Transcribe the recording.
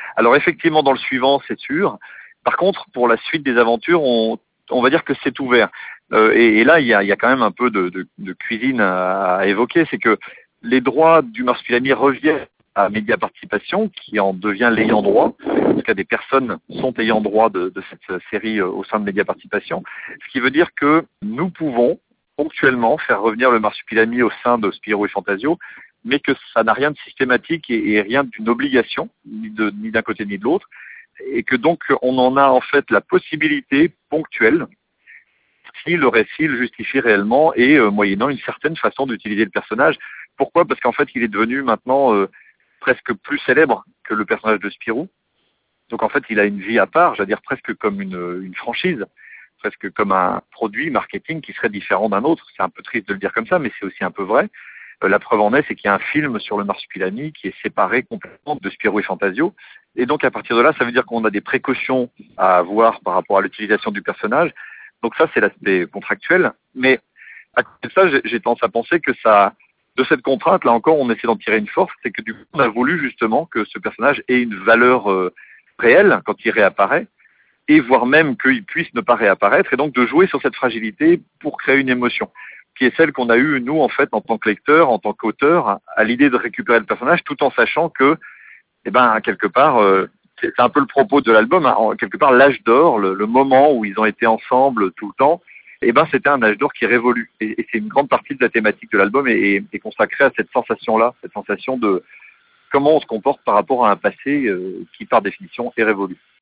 Alors effectivement, dans le suivant, c'est sûr. Par contre, pour la suite des aventures, on va dire que c'est ouvert. Et là, il y a quand même un peu de cuisine à évoquer. C'est que les droits du Marsupilami reviennent à Média Participation, qui en devient l'ayant droit. En tout cas, des personnes sont ayant droit de cette série au sein de Média Participation. Ce qui veut dire que nous pouvons ponctuellement faire revenir le Marsupilami au sein de Spirou et Fantasio, mais que ça n'a rien de systématique et rien d'une obligation, ni d'un côté ni de l'autre, et que donc on en a en fait la possibilité ponctuelle, si le récit le justifie réellement et moyennant une certaine façon d'utiliser le personnage. Pourquoi ? Parce qu'en fait il est devenu maintenant presque plus célèbre que le personnage de Spirou. Donc en fait il a une vie à part, j'allais dire presque comme une franchise, presque comme un produit marketing qui serait différent d'un autre. C'est un peu triste de le dire comme ça, mais c'est aussi un peu vrai. La preuve en est, c'est qu'il y a un film sur le Marsupilami qui est séparé complètement de Spirou et Fantasio. Et donc, à partir de là, ça veut dire qu'on a des précautions à avoir par rapport à l'utilisation du personnage. Donc ça, c'est l'aspect contractuel. Mais à côté de ça, j'ai tendance à penser que ça, de cette contrainte, là encore, on essaie d'en tirer une force. C'est que du coup, on a voulu justement que ce personnage ait une valeur réelle quand il réapparaît, et voire même qu'il puisse ne pas réapparaître, et donc de jouer sur cette fragilité pour créer une émotion, qui est celle qu'on a eue, nous, en fait, en tant que lecteur, en tant qu'auteur, à l'idée de récupérer le personnage, tout en sachant que, eh ben, quelque part, c'est un peu le propos de l'album, hein, quelque part, l'âge d'or, le moment où ils ont été ensemble tout le temps, eh ben, c'était un âge d'or qui révolue. Et c'est une grande partie de la thématique de l'album est consacrée à cette sensation-là, cette sensation de comment on se comporte par rapport à un passé qui, par définition, est révolu.